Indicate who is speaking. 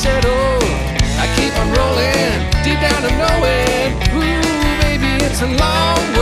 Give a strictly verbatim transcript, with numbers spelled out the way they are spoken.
Speaker 1: settle. I keep on rolling, deep down to knowing, ooh, maybe it's a long